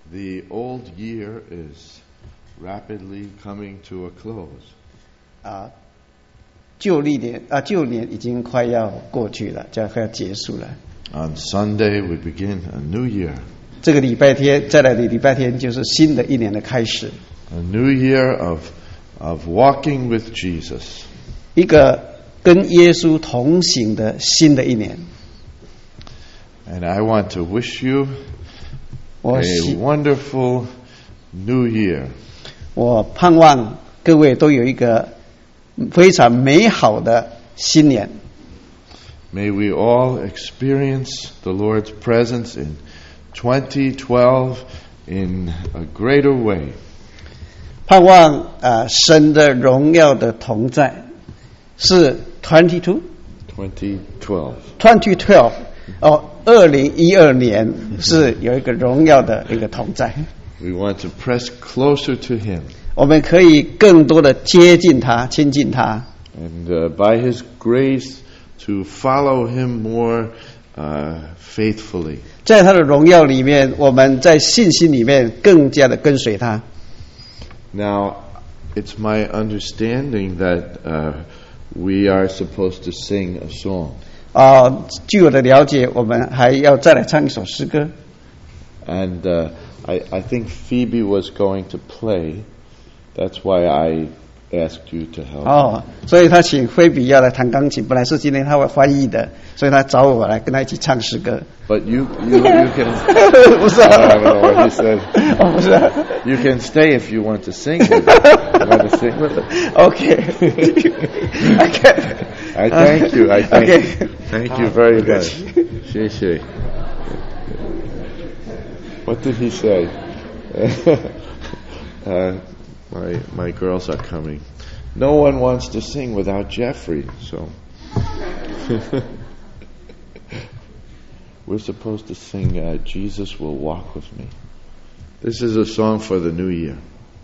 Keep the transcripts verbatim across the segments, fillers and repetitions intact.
The old year is rapidly coming to a close. 啊，旧历年啊，旧年已经快要过去了，就快要结束了。 On Sunday, we begin a new year. 这个礼拜天，再来的礼拜天就是新的一年的开始。 A new year of of walking with Jesus. 一个跟耶稣同行的新的一年。 And I want to wish you 我 a 希 wonderful new year. 我盼望各位都有一个非常美好的新年。 May we all experience the Lord's presence in twenty twelve in a greater way. 盼望呃神的荣耀的同在是 twenty two twenty twelve. twenty twelve 哦，二零一二年是有一个荣耀的一个同在。 We want to press closer to Him. 我们可以更多的接近他，亲近他。 And uh, by His grace to follow Him more uh, faithfully. 在他的荣耀里面，我们在信心里面更加的跟随他。 Now, it's my understanding that uh, we are supposed to sing a song. 啊，据我的了解，我们还要再来唱一首诗歌。 And uh, I, I think Phoebe was going to play. That's why I asked you to help. 哦，所以他请菲比要来弹钢琴，本来是今天他会翻译的，所以他找我来跟他一起唱诗歌。 But you, you, you can. 不是啊 I don't know what he said. 哦，不是啊 You can stay if you want to sing with it. You want to sing with it? OK I can. I thank you. I thank Okay. you. Thank you very much. 谢谢. What did he say? uh, my my girls are coming. No one wants to sing without Jeffrey, so we're supposed to sing uh, Jesus Will Walk With Me. This is a song for the new year.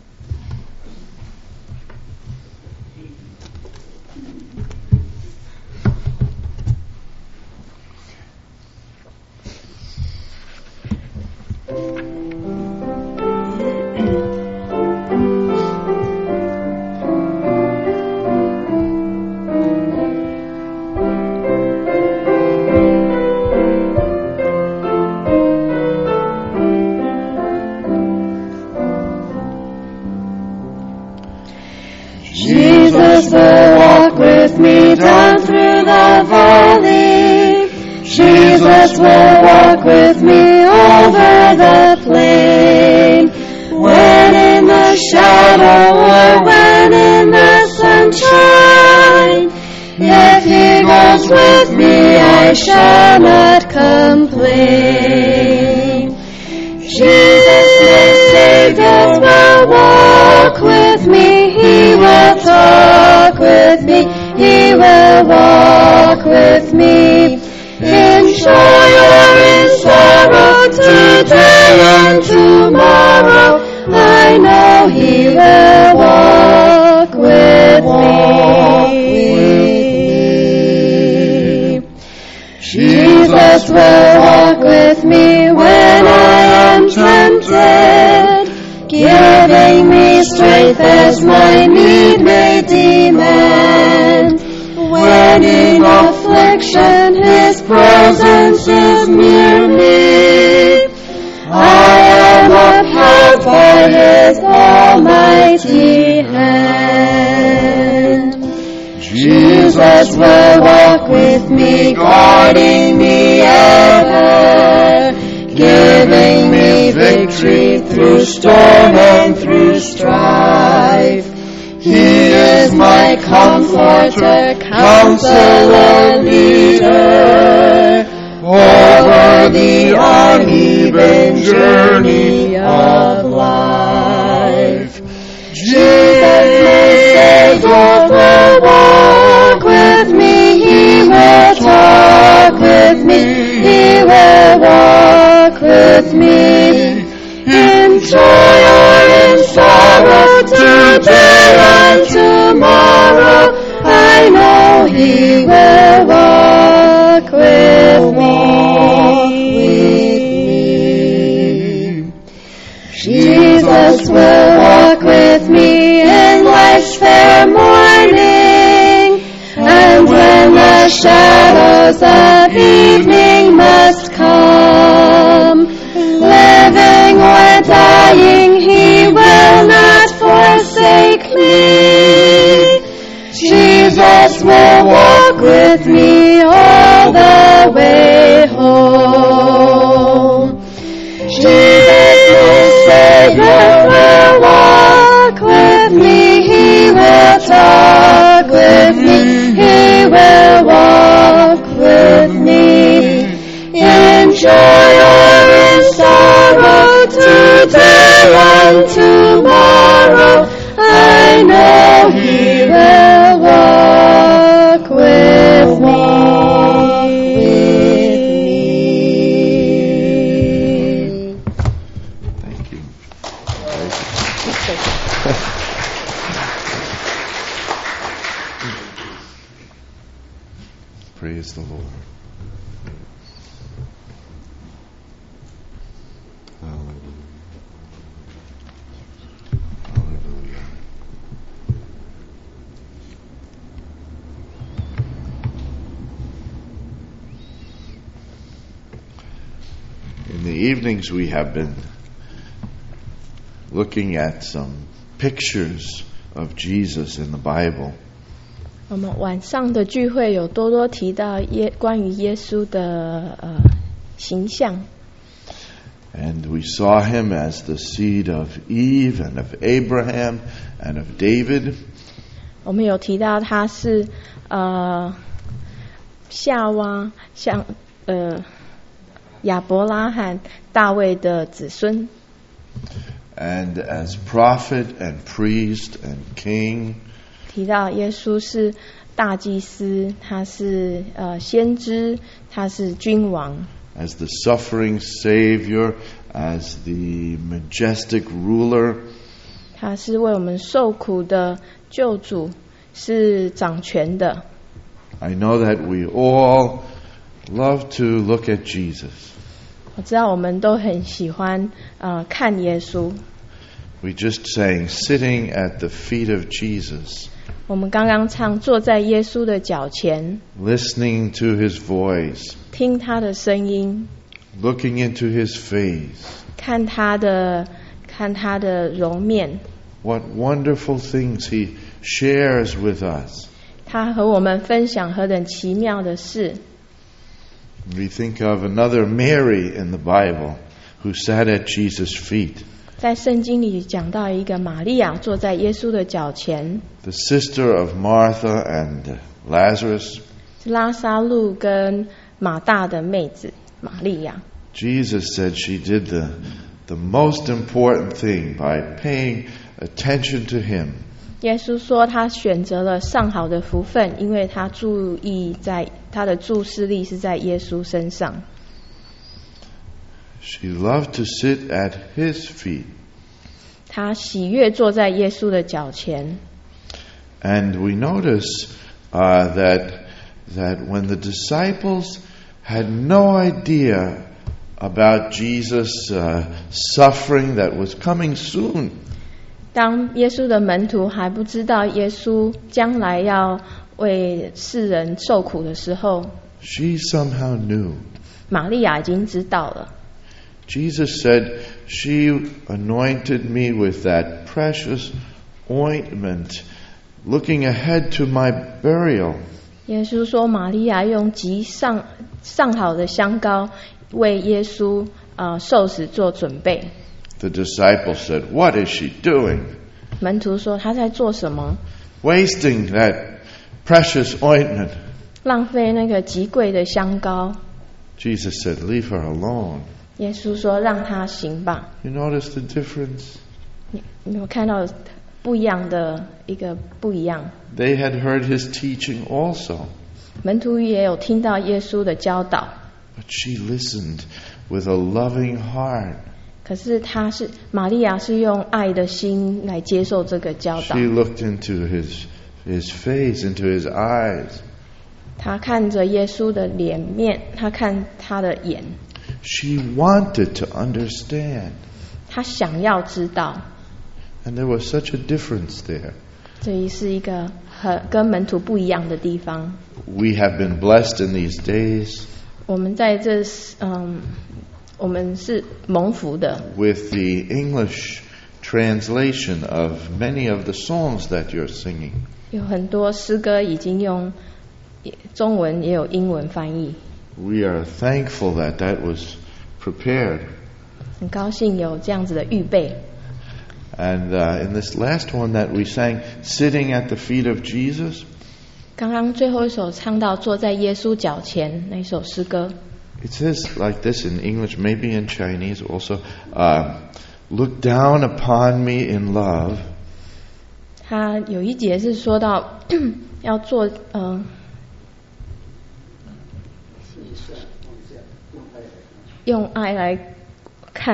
Jesus will walk with me down through the valley. Jesus will walk with me over the plain. When in the shadow or when in the sunshine, if He goes with me, I shall not complain. Jesus, my Savior, will walk with me. He will talk with me. He will walk with me. In joy or in sorrow, today and tomorrow, I know He will walk with me. Jesus will walk with me when I am tempted, giving me strength as my need may demand. When in affliction His presence is near me, I am upheld by His almighty hand. Jesus will walk with me, guarding me ever, giving me victory through storm and through strife. He is my comforter, counselor, leader, over the uneven journey of life. Jesus, my Savior, will walk with me. He will talk with me. He will walk with me. In joy or in sorrow, today and tomorrow, I know He will walk with me. Jesus will walk with me in life's fair morning. And when the shadows of evening must come, living or dying, He will not forsake me. Jesus will walk with me all the way home. Jesus, my Savior, will walk with me. He will talk with me. He will walk with me. In joy or in sorrow, today and tomorrow, I know He will walk with me. Thank you. Praise the Lord. Hallelujah. Hallelujah. In the evenings we have been looking at some pictures of Jesus in the Bible. 我们晚上的聚会有多多提到耶关于耶稣的呃形象。 And we saw him as the seed of Eve and of Abraham and of David. 我们有提到他是呃夏娃像呃亚伯拉罕大卫的子孙。 And as prophet and priest and king. 提到耶稣是大祭司，他是呃先知，他是君王。 As the suffering Savior, as the majestic ruler. 他是为我们受苦的救主，是掌权的。 I know that we all love to look at Jesus. 我知道我们都很喜欢呃看耶稣。 We just sang, sitting at the feet of Jesus. 我们刚刚唱坐在耶稣的脚前 Listening to His voice. 听他的声音 Looking into His face. 看他的看他的容面 What wonderful things He shares with us. 他和我们分享何等奇妙的事。 We think of another Mary in the Bible who sat at Jesus' feet. 在圣经里讲到一个玛利亚坐在耶稣的脚前， The sister of Martha and Lazarus. 是拉撒路跟马大的妹子玛利亚。 Jesus said she did the, the most important thing by paying attention to Him. 耶稣说他选择了上好的福分，因为他注意在他的注视力是在耶稣身上。 She loved to sit at His feet. 他喜悦坐在耶稣的脚前。 And we notice uh, that, that when the disciples had no idea about Jesus' uh, suffering that was coming soon, 当耶稣的门徒还不知道耶稣将来要为世人受苦的时候， she somehow knew. 玛利亚已经知道了。 Jesus said, she anointed me with that precious ointment, looking ahead to my burial. 耶稣说，玛利亚用极上上好的香膏为耶稣呃受死做准备。 The disciples said, what is she doing? 门徒说，他在做什么？ Wasting that precious ointment. 浪费那个极贵的香膏。 Jesus said, leave her alone. 耶稣说，让他行吧。 You notice the difference? 你你有看到不一样的一个不一样？ They had heard his teaching also. 门徒也有听到耶稣的教导， But she listened with a loving heart. 可是他是玛利亚是用爱的心来接受这个教导。 She looked into his, his face, into his eyes. 他看着耶稣的脸面，他看他的眼， She wanted to understand. 他想要知道。 And there was such a difference there. 这里是一个很跟门徒不一样的地方。 We have been blessed in these days 我们在这嗯，我们是蒙福的。 with the English translation of many of the songs that you're singing. 有很多诗歌已经用中文也有英文翻译。 We are thankful that that was prepared. 很高兴有这样子的预备。 And uh, in this last one that we sang, Sitting at the Feet of Jesus, 刚刚最后一首唱到坐在耶稣脚前那首诗歌， it says like this in English, maybe in Chinese also, uh, look down upon me in love. 他有一节是说到要做呃用爱来看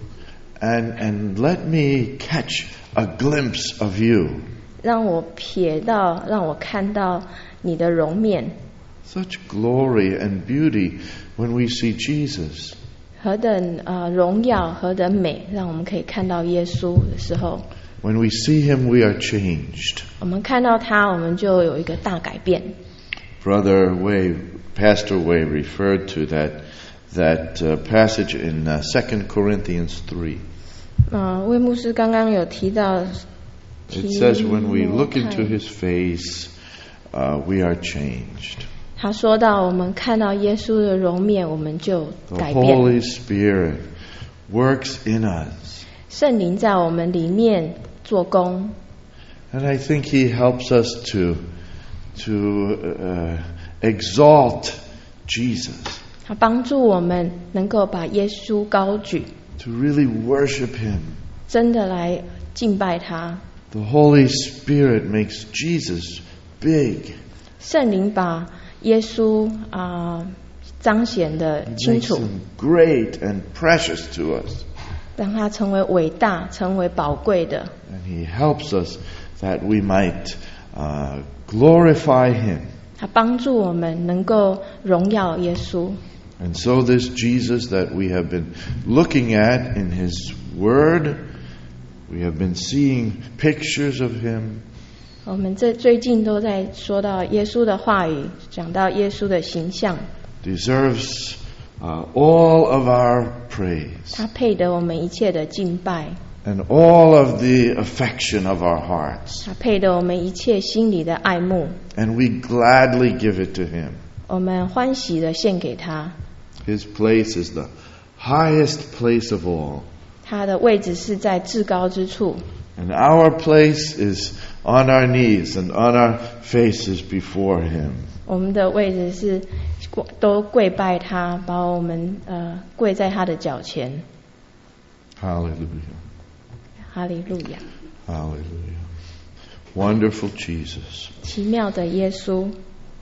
And, and let me catch a glimpse of you. 让我瞥到让我看到你的容面。 Such glory and beauty when we see Jesus. 何等呃荣耀，何等美，让我们可以看到耶稣的时候， When we see him, we are changed. 我们看到他，我们就有一个大改变。 Brother Wei, Pastor Wei referred to that that uh, passage in uh, Second Corinthians three. 呃，魏牧师刚刚有提到， It says, when we look into his face, uh, we are changed. 他说到，我们看到耶稣的容面，我们就 The 改变。 Holy Spirit works in us. 圣灵在我们里面做工， And I think he helps us to, to uh, exalt Jesus, 他帮助我们能够把耶稣高举， to really worship him. 真的来敬拜他。 The Holy Spirit makes Jesus big. 圣灵把耶稣啊、呃、彰显的 It 清 makes 楚， him great and precious to us. 让他成为伟大，成为宝贵的。 And he helps us that we might uh, glorify him. 他帮助我们能够荣耀耶稣。 And so this Jesus that we have been looking at in his word, we have been seeing pictures of him. 我们这最近都在说到耶稣的话语，讲到耶稣的形象， Deserves uh, all of our praise 他配得我们一切的敬拜， and all of the affection of our hearts. 他配得我们一切心里的爱慕， And we gladly give it to him. 我们欢喜的献给他。 His place is the highest place of all. 他的位置是在至高之处， And our place is on our knees and on our faces before him. 我们的位置是都跪拜他，把我们呃跪在他的脚前。 Hallelujah. 哈利路亚， Hallelujah. Wonderful Jesus. 奇妙的耶稣。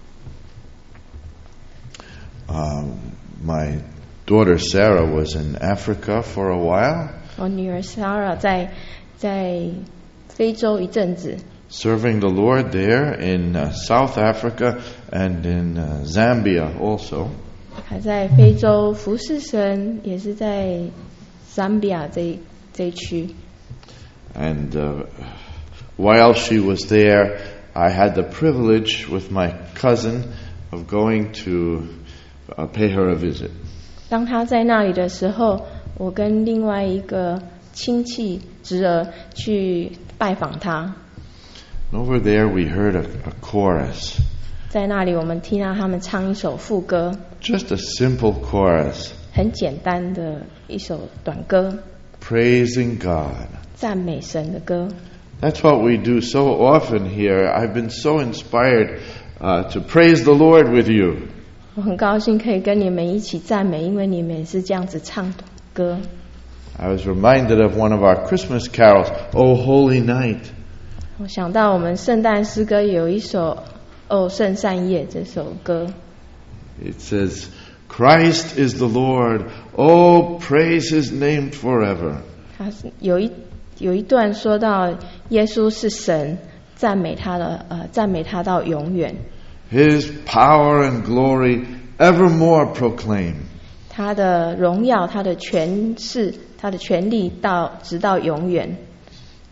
Um, my daughter Sarah was in Africa for a while, 我女儿 Sarah 在在非洲一阵子， serving the Lord there in uh, South Africa and in uh, Zambia also. 还在非洲服侍神，也是在 Zambia 这这一区。 And uh, while she was there, I had the privilege with my cousin of going to uh, pay her a visit. 当她在那里的时候，我跟另外一个亲戚侄儿去拜访她。 And over there, we heard a, a chorus, 在那里，我们听到他们唱一首副歌， just a simple chorus, 很简单的一首短歌， praising God. 赞美神的歌。 That's what we do so often here. I've been so inspired uh, to praise the Lord with you. 我很高兴可以跟你们一起赞美，因为你们也是这样子唱歌。 I was reminded of one of our Christmas carols, O Holy Night. 我想到我们圣诞诗歌有一首《哦圣善夜》这首歌， It says, Christ is the Lord. Oh, praise his name forever. 它是有一有一段说到耶稣是神，赞美他的呃赞美他到永远， His power and glory evermore proclaim. 他的荣耀、他的权势、他的权力到直到永远。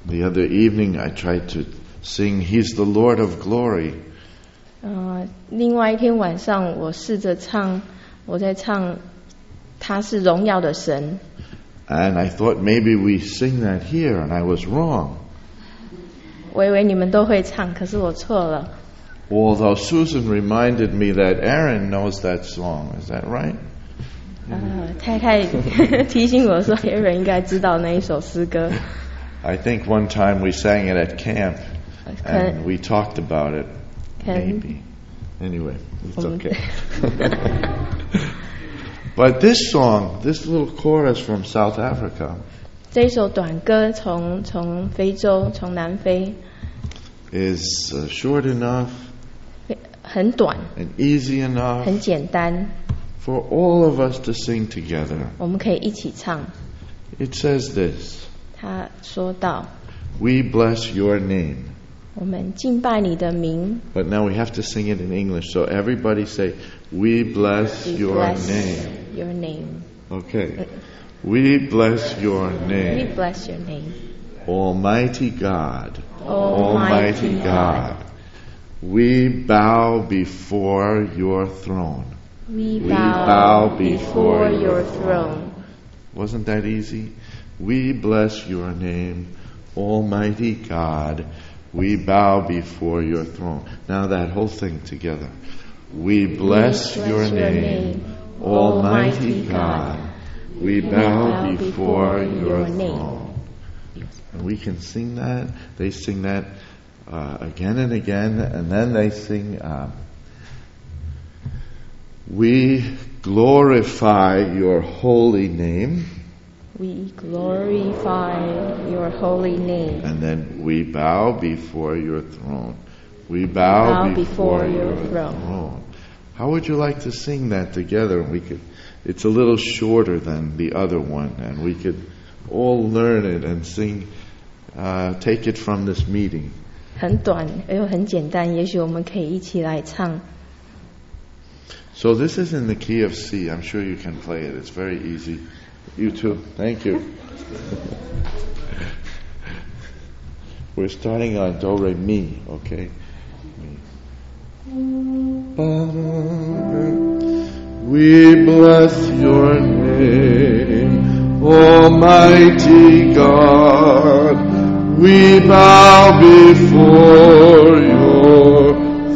The other evening I tried to sing He's the Lord of Glory. 呃，另外一天晚上我试着唱，我在唱他是荣耀的神。 And I thought maybe we sing that here, and I was wrong. 我以为你们都会唱，可是我错了。 Although Susan reminded me that Aaron knows that song. Is that right? 呃，太太提醒我说 ，Aaron 应该知道那一首诗歌。 I think one time we sang it at camp, and we talked about it. Maybe. Anyway, it's okay. But this song, this little chorus from South Africa, 这一首短歌从从非洲从南非 is uh, short enough 很短 and easy enough 很简单， for all of us to sing together. 我们可以一起唱。 It says this, 他说道 We bless your name. 我们敬拜你的名。 But now we have to sing it in English. So everybody say, We bless We your bless name. your name. Okay. We bless your We name. bless your name. Almighty God. Almighty God. We bow before your throne. We We bow, bow before before your your throne. Wasn't that easy? We bless your name, Almighty God. We bow before your throne. Now that whole thing together. We bless, We bless your, your name, name, Almighty Almighty God. God. We bow, bow before, before your your name. throne. And we can sing that. They sing that uh, again and again. And then they sing, uh, we glorify your holy name. We glorify your holy name. And then we bow before your throne. We bow, Bow before, before your, your throne. throne. How would you like to sing that together? We could. It's a little shorter than the other one, and we could all learn it and sing. Uh, take it from this meeting. 很短又很简单，也许我们可以一起来唱。 So this is in the key of C. I'm sure you can play it. It's very easy. You too. Thank you. We're starting on Do Re Mi. Okay. We bless your name, Almighty God. We bow before your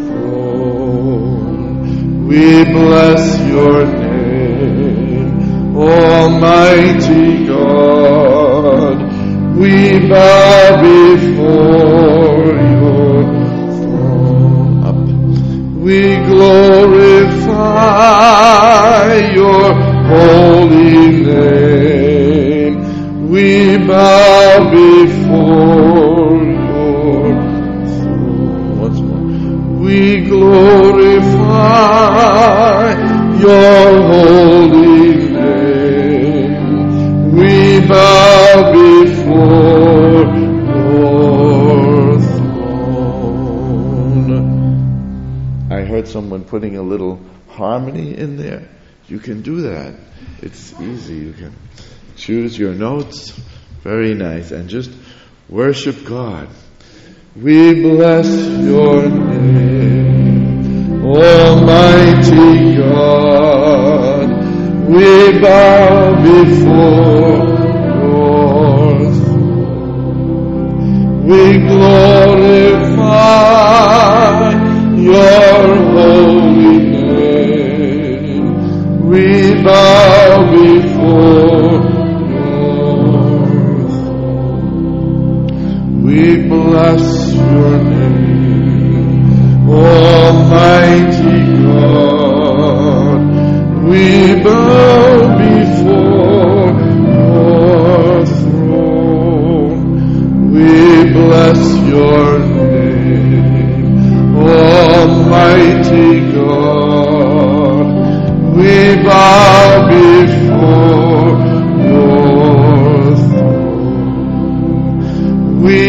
throne. We bless your name, Almighty God. We bow before your throne. Up. We glorify your holy name. We bow before your throne. Once more. We glorify your holy name. We bow before your throne. I heard someone putting a little harmony in there. You can do that. It's easy. You can choose your notes. Very nice. And just worship God. We bless your name, Almighty God. We bow before your throne. We glorify your holy name. We bow before your throne. We bless your name, Almighty God. We bow before your throne. We bless your name, Almighty God. We bow before your throne. We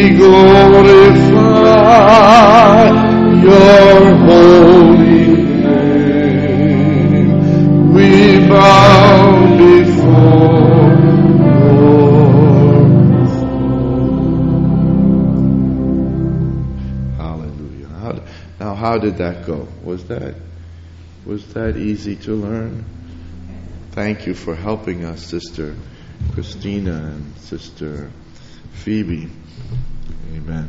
glorify your holy name. We bow before your throne. how did that go? Was that was that easy to learn? Thank you for helping us, Sister Christina and Sister Phoebe. Amen.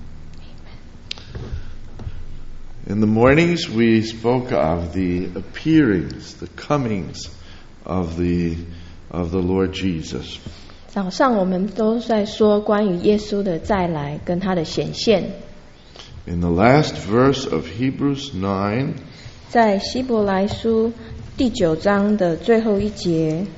In the mornings we spoke of the appearings, the comings of the of the Lord Jesus. 早上我们都在说关于耶稣的再来跟他的显现。 In the last verse of Hebrews nine, 在希伯来书第九章的最后一节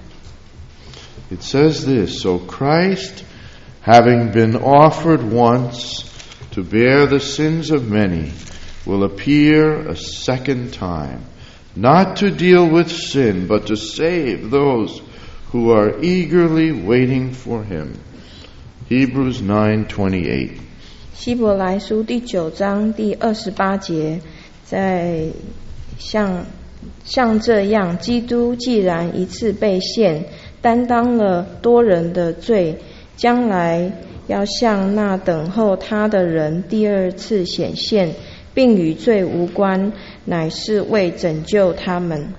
it says this, So Christ, having been offered once to bear the sins of many, will appear a second time, not to deal with sin, but to save those who are eagerly waiting for him. Hebrews nine twenty-eight. 希伯来书第九章第二十八节，在像像这样，基督既然一次被献，担当了多人的罪，将来要向那等候他的人第二次显现，并与罪无关，乃是为拯救他们。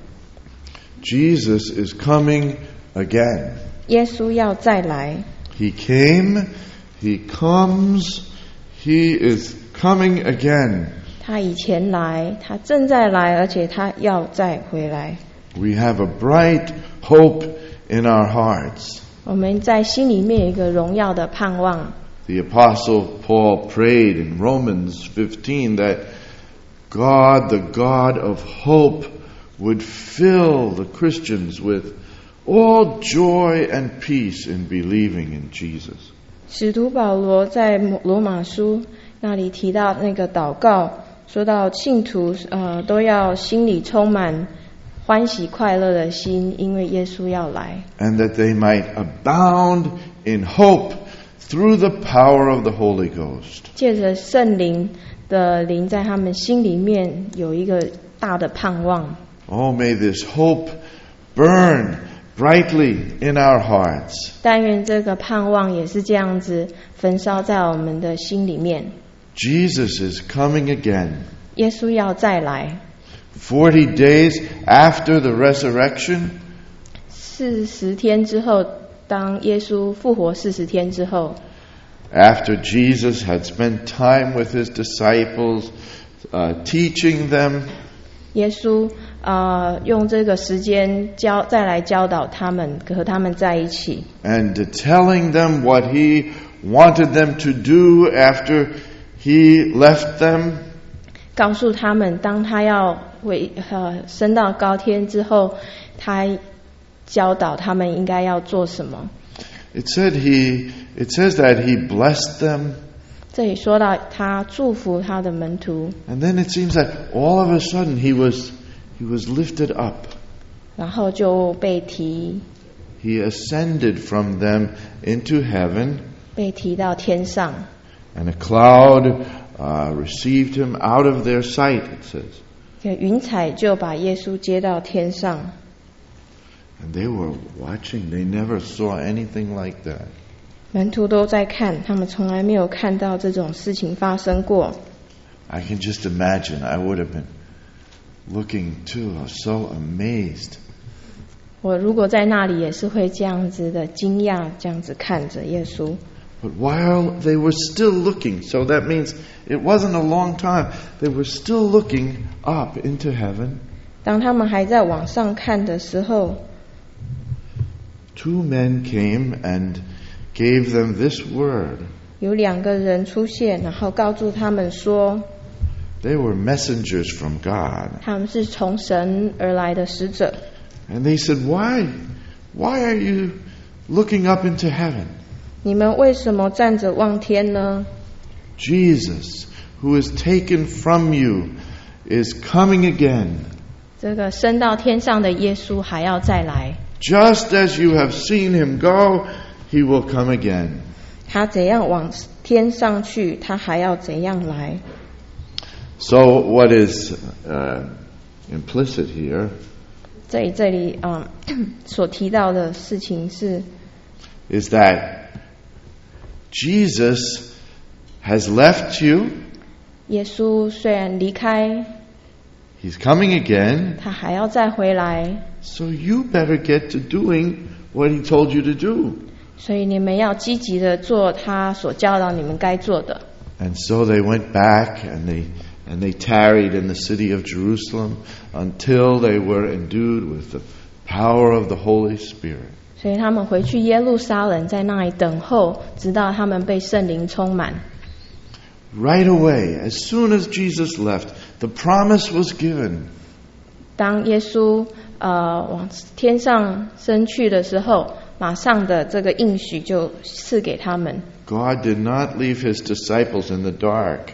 Jesus is coming again. 耶稣要再来， He came, he comes, he is coming again. 他以前来，他正在来，而且他要再回来。 We have a bright hope in our hearts. 我们在心里面有一个荣耀的盼望。 The Apostle Paul prayed in Romans fifteen that God, the God of hope, would fill the Christians with all joy and peace in believing in Jesus. 使徒保罗在罗马书那里提到那个祷告，说到信徒呃都要心里充满欢喜快乐的心，因为耶稣要来。 And that they might abound in hope through the power of the Holy Ghost. 借着圣灵的灵在他们心里面有一个大的盼望。 Oh, may this hope burn brightly in our hearts. 但愿这个盼望也是这样子焚烧在我们的心里面。 Jesus is coming again. 耶稣要再来。 Forty days after the resurrection, 四十天之后，当耶稣复活四十天之后， after Jesus had spent time with his disciples, uh, teaching them, 耶稣呃用这个时间教再来教导他们，和他们在一起， and telling them what he wanted them to do after he left them. 告诉他们，当他要回呃升到高天之后，他教导他们应该要做什么。 It said he, it says that he blessed them, 这里说到他祝福他的门徒， and then it seems that all of a sudden he was, he was lifted up. 然后就被提 He ascended from them into heaven, 被提到天上， and a cloud uh, received him out of their sight, it says. 一个云彩就把耶稣接到天上。 And they were watching. They never saw anything like that. 门徒都在看，他们从来没有看到这种事情发生过。 I can just imagine. I would have been looking too. I was so amazed. 我如果在那里也是会这样子的惊讶，这样子看着耶稣。 But while they were still looking, so that means it wasn't a long time, they were still looking up into heaven. 当他们还在往上看的时候， Two men came and gave them this word. 有两个人出现，然后告诉他们说， They were messengers from God. 他们是从神而来的使者。 And they said, Why? Why are you looking up into heaven? 你们为什么站着望天呢？ Jesus, who is taken from you, is coming again. 这个升到天上的耶稣还要再来， Just as you have seen him go, he will come again. 他怎样往天上去，他还要怎样来。 So what is uh, implicit here 这里这里啊、嗯、所提到的事情是， is that Jesus has left you, 耶稣虽然离开， He's coming again, 他还要再回来， so you better get to doing what he told you to do. 所以你们要积极的做他所教导你们该做的。 And so they went back and they and they tarried in the city of Jerusalem until they were endued with the power of the Holy Spirit. 所以他们回去耶路撒冷，在那里等候，直到他们被圣灵充满。 Right away, as soon as Jesus left, the promise was given. 当耶稣呃往天上升去的时候，马上的这个应许就赐给他们。 God did not leave his disciples in the dark.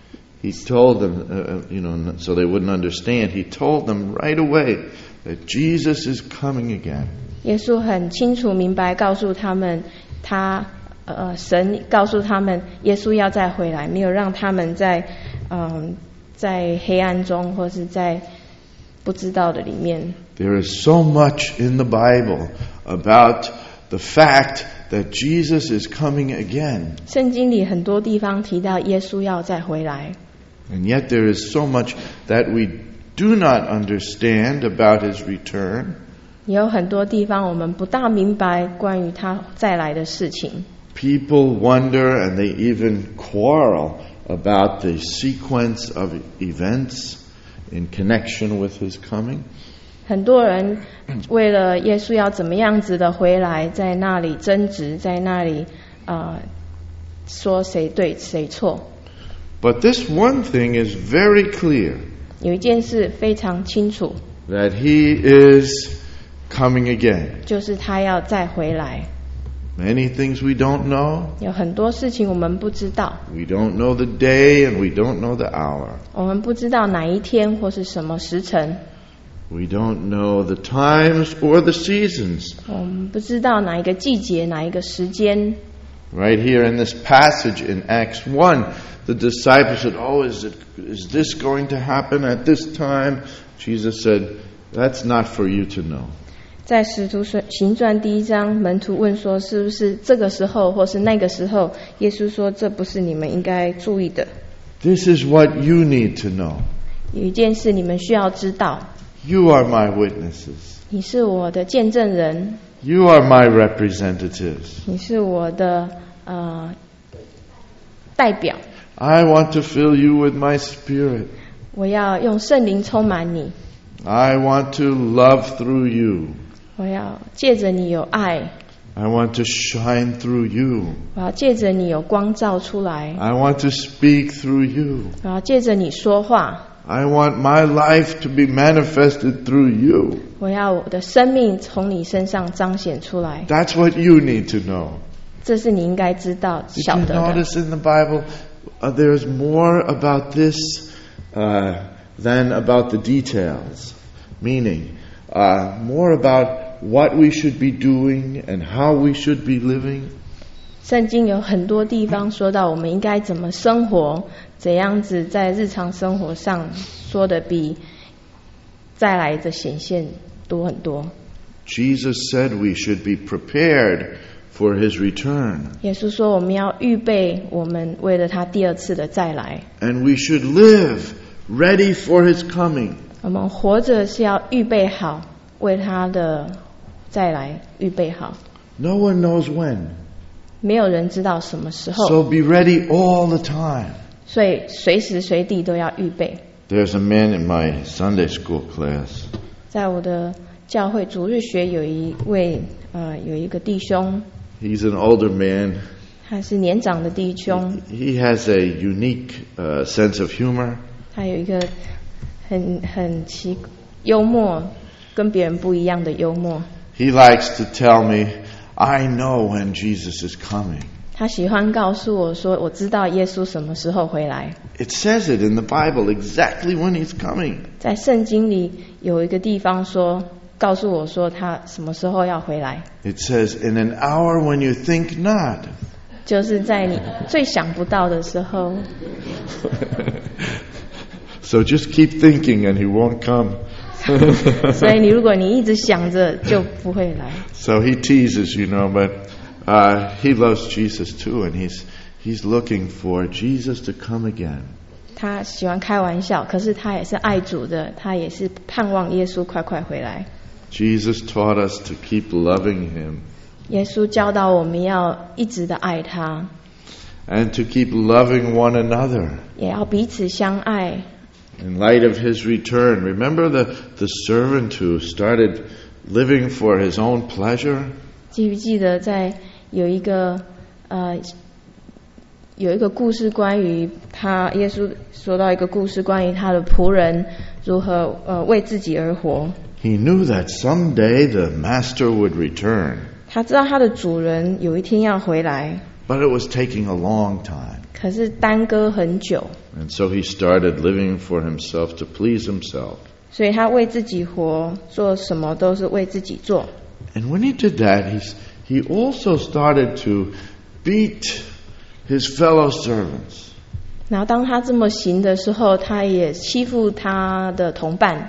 He told them, uh, you know, so they wouldn't understand. He told them right away that Jesus is coming again. 耶稣很清楚明白告诉他们，他呃神告诉他们，耶稣要再回来，没有让他们在嗯在黑暗中或是在不知道的里面。 There is so much in the Bible about the fact that Jesus is coming again. 圣经里很多地方提到耶稣要再回来， And yet there is so much that we do not understand about his return. 也有很多地方我们不大明白关于他再来的事情。 People wonder and they even quarrel about the sequence of events in connection with his coming. 很多人为了耶稣要怎么样子的回来，在那里争执，在那里呃说谁对谁错。 But this one thing is very clear, 有一件事非常清楚， that he is coming again. 就是他要再回来。 Many things we don't know. 有很多事情我们不知道， We don't know the day and we don't know the hour. 我们不知道哪一天或是什么时辰， We don't know the times or the seasons. 我们不知道哪一个季节，哪一个时间。 Right here in this passage in Acts one, the disciples said, "Oh, is it is this going to happen at this time?" Jesus said, "That's not for you to know." 在使徒行传第一章，门徒问说是不是这个时候或是那个时候，耶稣说这不是你们应该注意的。 This is what you need to know. 有一件事你们需要知道， You are my witnesses. 你是我的见证人， You are my representatives. 你是我的呃代表， I want to fill you with my spirit. 我要用圣灵充满你， I want to love through you. 我要借着你有爱， I want to shine through you. 我要借着你有光照出来， I want to speak through you. 我要借着你说话， I want my life to be manifested through you. 我要我的生命从你身上彰显出来。 That's what you need to know. 这是你应该知道、 Did 晓 you 得的。 notice in the Bible uh, there's more about this uh, than about the details? Meaning, uh, more about what we should be doing and how we should be living. 圣经有很多地方说到我们应该怎么生活，怎样子在日常生活上说的比再来的显现多很多。 Jesus said we should be prepared for his return. 耶稣说我们要预备，我们为了他第二次的再来， And we should live ready for his coming. 我们活着是要预备好，为他的再来预备好。 No one knows when. 没有人知道什么时候， So be ready all the time. 所以随时随地都要预备。 There's a man in my Sunday school class. 在我的教会主日学有一位呃有一个弟兄， He's an older man. 他是年长的弟兄， He has a unique uh, sense of humor. 他有一个很很奇幽默，跟别人不一样的幽默。 He likes to tell me, I know when Jesus is coming. 他喜欢告诉我说，我知道耶稣什么时候回来。 It says it in the Bible exactly when he's coming. 在圣经里有一个地方说，告诉我说他什么时候要回来， It says, in an hour when you think not. 就是在你最想不到的时候。 So just keep thinking and he won't come. 所以你如果你一直想着，就不会来。 So he teases, you know, but uh, he loves Jesus too, and he's he's looking for Jesus to come again. 他喜欢开玩笑，可是他也是爱主的，他也是盼望耶稣快快回来。 Jesus taught us to keep loving him. 耶稣教导我们要一直的爱他， And to keep loving one another. 也要彼此相爱。 In light of his return, remember the, the servant who started living for his own pleasure? 记不记得在有一个呃有一个故事关于他，耶稣说到一个故事关于他的仆人如何呃为自己而活。 He knew that someday the master would return. 他知道他的主人有一天要回来， But it was taking a long time. 可是耽搁很久， And so he started living for himself to please himself. 所以他为自己活，做什么都是为自己做。 And when he did that, he's, he also started to beat his fellow servants. 然后当他这么行的时候，他也欺负他的同伴。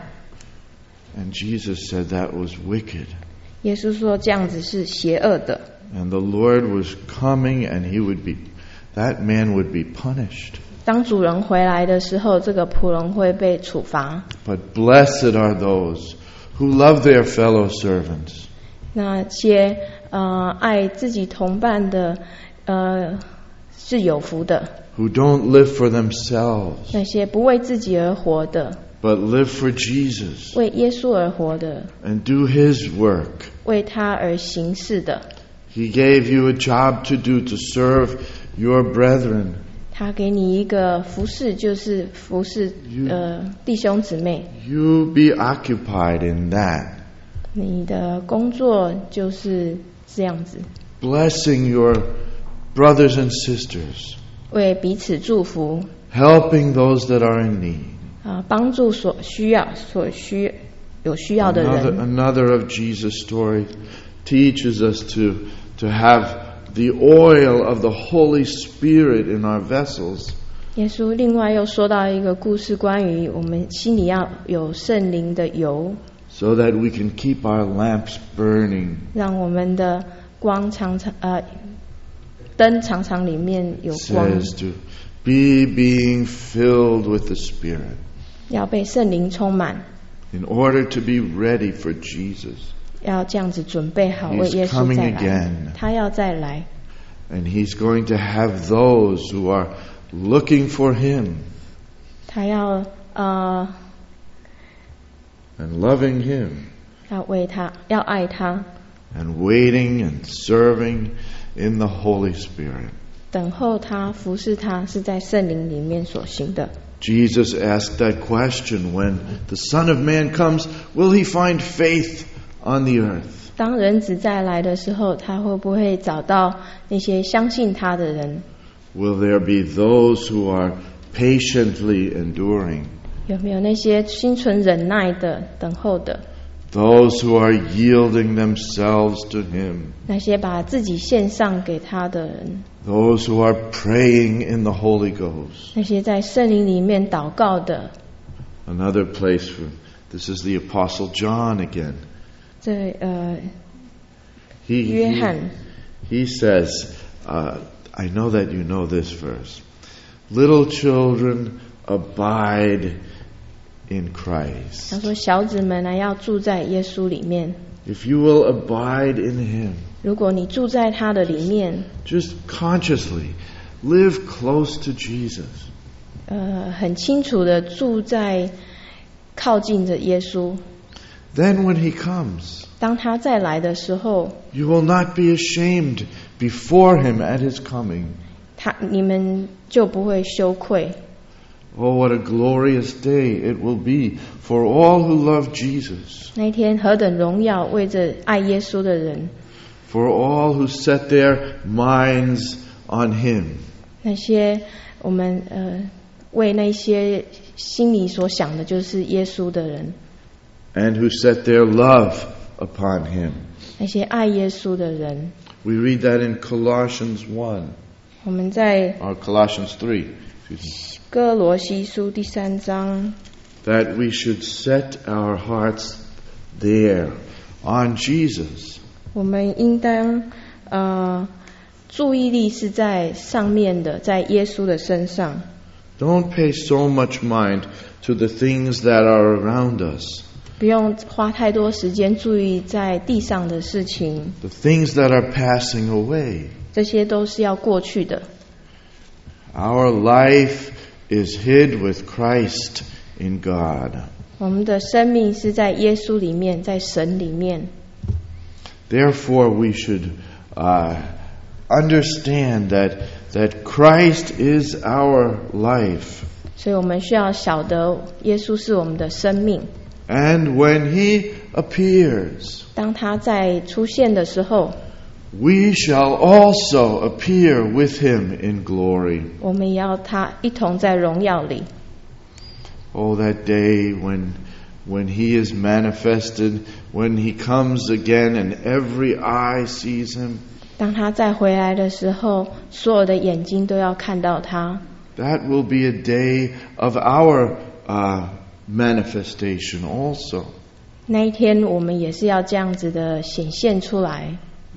And Jesus said that was wicked. 耶稣说这样子是邪恶的。 And the Lord was coming and he would be, that man would be punished. 当主人回来的时候，这个仆人会被处罚。 But blessed are those who love their fellow servants. 那些呃爱自己同伴的，呃是有福的。 Who don't live for themselves, 那些不为自己而活的， but live for Jesus 为耶稣而活的， and do his work. 为他而行事的。 He gave you a job to do to serve your brethren. 他给你一个服侍，就是服侍呃弟兄姊妹。 You be occupied in that. 你的工作就是这样子， Blessing your brothers and sisters. 为彼此祝福， Helping those that are in need. 啊，帮助所需要、所需有需要的 Another, 人。 another of Jesus' stories teaches us to, to have the oil of the Holy Spirit in our vessels. 耶稣另外又说到一个故事，关于我们心里要有圣灵的油， So that we can keep our lamps burning. 让我们的光常常呃灯常常里面有光， Says to be being filled with the Spirit 要被圣灵充满， in order to be ready for Jesus. 要这样子准备好 He's 为耶稣 coming 再来 again.。 他要再来， And he's going to have those who are looking for him 他要呃 and loving him 要为他，要爱他， and waiting and serving in the Holy Spirit. 等候他，服侍他，是在圣灵里面所行的。 Jesus asked that question, when the Son of Man comes, will he find faith on the earth? 当人子再来的时候，他会不会找到那些相信他的人？ Will there be those who are patiently enduring? 有没有那些心存忍耐的、等候的？ Those who are yielding themselves to him? 那些把自己献上给他的人？ Those who are praying in the Holy Ghost? 那些在圣灵里面祷告的？ Another place for this is the Apostle John again. 这呃， He, 约 he, 翰 he says, uh, I know that you know this verse. Little children abide in 他 Christ. 说：“小子们呢，要住在耶稣里面。 If you will abide in him, 如果你住在他的里面， just consciously live close to Jesus. 呃，很清楚的住在靠近着耶稣。 Then when he comes, 当他再来的时候， you will not be ashamed before him at his coming. 他你们就不会羞愧。 Oh, what a glorious day it will be for all who love Jesus, 那一天何等荣耀，为着爱耶稣的人， for all who set their minds on him. 那些我们呃为那些心里所想的就是耶稣的人， And who set their love upon him. 那些爱耶稣的人。 We read that in Colossians one, 我们在 or Colossians three, excuse me, 哥罗西书第三章， that we should set our hearts there on Jesus. 我们应当呃注意力是在上面的，在耶稣的身上。 Don't pay so much mind to the things that are around us, 不用花太多时间注意在地上的事情， the things that are passing away. 这些都是要过去的。 Our life is hid with Christ in God. 我们的生命是在耶稣里面，在神里面。 Therefore, we should uh, understand that that Christ is our life. 所以我们需要晓得耶稣是我们的生命。 And when He appears, 当他在出现的时候， we shall also appear with Him in glory. 我们也要他一同在荣耀里。 Oh, that day when when He is manifested, when He comes again and every eye sees Him. 当他再回来的时候，所有的眼睛都要看到他。 That will be a day of our uh, manifestation also. 那一天，我们也是要这样子的显现出来。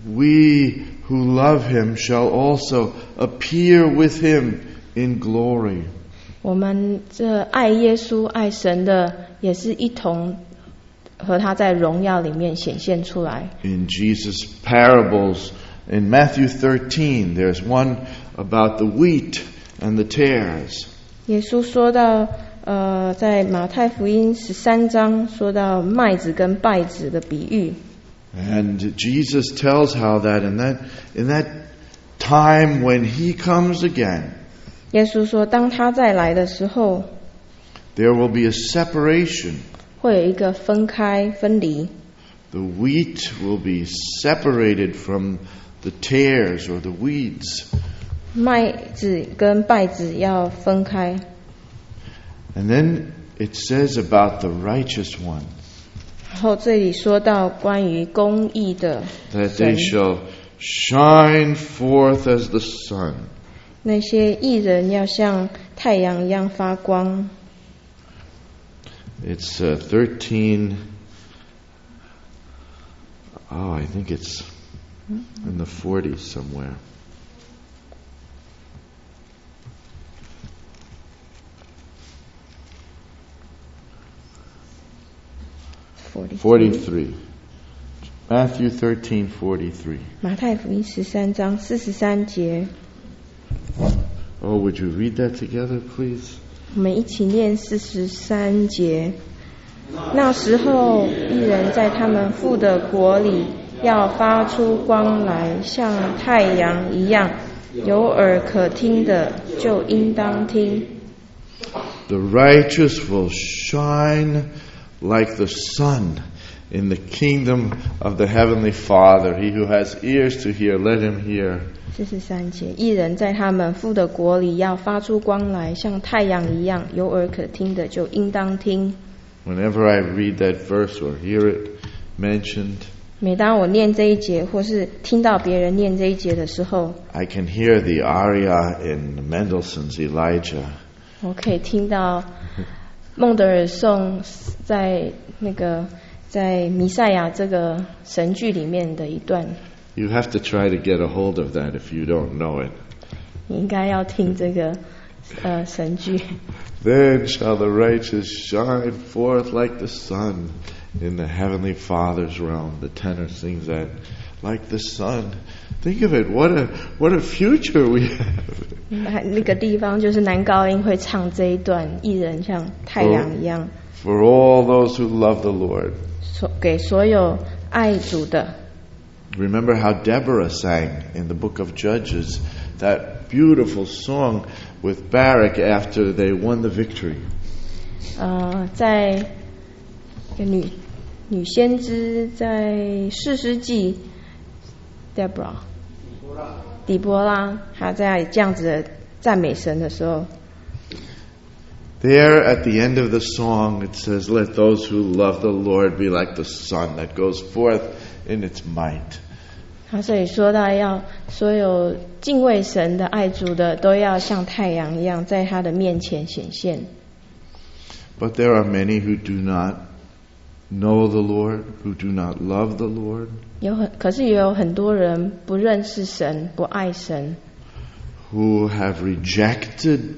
We who love Him shall also appear with Him in glory. 我们这爱耶稣、爱神的，也是一同和他在荣耀里面显现出来。 In Jesus' parables, in Matthew thirteen, there's one about the wheat and the tares. 耶稣说到，呃，在马太福音十三章说到麦子跟稗子的比喻。 And Jesus tells how that in that in that time when He comes again, 耶稣说，当他再来的时候， there will be a separation. 会有一个分开、分离。 The wheat will be separated from the tares or the weeds. 麦子跟稗子要分开。 And then it says about the righteous one, 然后这里说到关于公义的 that 神 they，shall shine forth as the sun. 那些义人要像太阳一样发光。 It's uh, thirteen. Oh, I think it's in the forties somewhere. forty-three. Matthew thirteen forty-three. 马太福音十三章四十三节， Oh, would you read that together, please? 我们一起念四十三节。那时候，义人在他们父的国里要发出光来，像太阳一样。有耳可听的，就应当听。 The righteous will shine like the sun in the kingdom of the Heavenly Father. He who has ears to hear, let him hear. 四十三节，义人在他们父的国里要发出光来，像太阳一样。有耳可听的，就应当听。 Whenever I read that verse or hear it mentioned, 每当我念这一节，或是听到别人念这一节的时候， I can hear the aria in Mendelssohn's Elijah. 我可以听到孟德尔颂在那个在弥赛亚这个神剧里面的一段。 You have to try to get a hold of that if you don't know it. 你应该要听这个呃神剧。 Then shall the righteous shine forth like the sun in the Heavenly Father's realm. The tenor sings that, like the sun. Think of it, what a what a future we have. 那那个地方就是男高音会唱这一段，义人像太阳一样， For all those who love the Lord. 所给所有爱主的。 Remember how Deborah sang in the book of Judges, that beautiful song with Barak after they won the victory. 呃，在一个女女先知在士师记 Deborah 底波拉，她在这样子的赞美神的时候， There at the end of the song it says, Let those who love the Lord be like the sun that goes forth in its might. 他这里说到要所有敬畏神的爱主的都要像太阳一样在他的面前显现。 But there are many who do not know the Lord, who do not love the Lord, 有很可是也有很多人不认识神，不爱神， who have rejected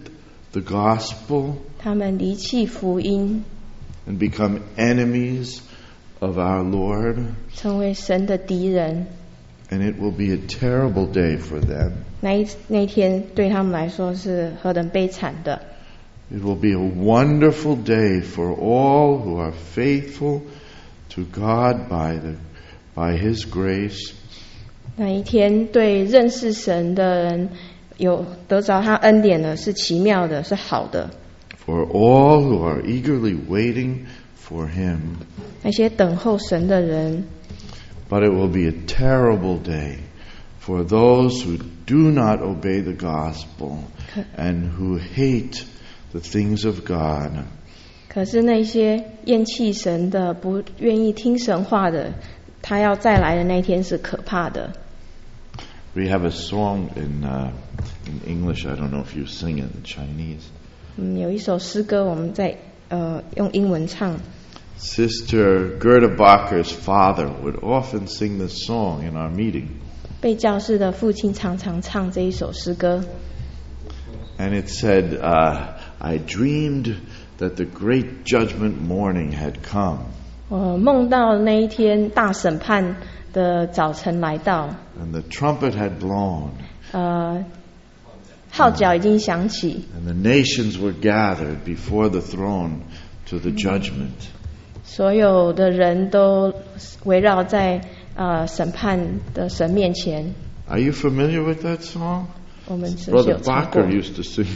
the gospel 他们离弃福音， and become enemies of our Lord. 成为神的敌人。 And it will be a terrible day for them. 那一那一天对他们来说是何等悲惨的！ It will be a wonderful day for all who are faithful to God by the by His grace. 那一天对认识神的人有得着他恩典的，是奇妙的，是好的。 For all who are eagerly waiting for Him. 那些等候神的人， But it will be a terrible day for those who do not obey the gospel and who hate the things of God. 可是那些厌弃神的、不愿意听神话的，他要再来的那一天是可怕的。 We have a song in uh, in English. I don't know if you sing it in Chinese. 嗯，有一首诗歌，我们在呃用英文唱。 Sister Gerda Bacher's father would often sing this song in our meeting. 被教士的父亲常常唱这一首诗歌。 And it said, uh, I dreamed that the great judgment morning had come. 我梦到那一天大审判的早晨来到， And the trumpet had blown. 呃，号角已经响起， And the nations were gathered before the throne to the judgment. 所有的人都围绕在呃审判的神面前。 Are you familiar with that song? 我们是不是 Brother 有唱过 Bacher used to sing.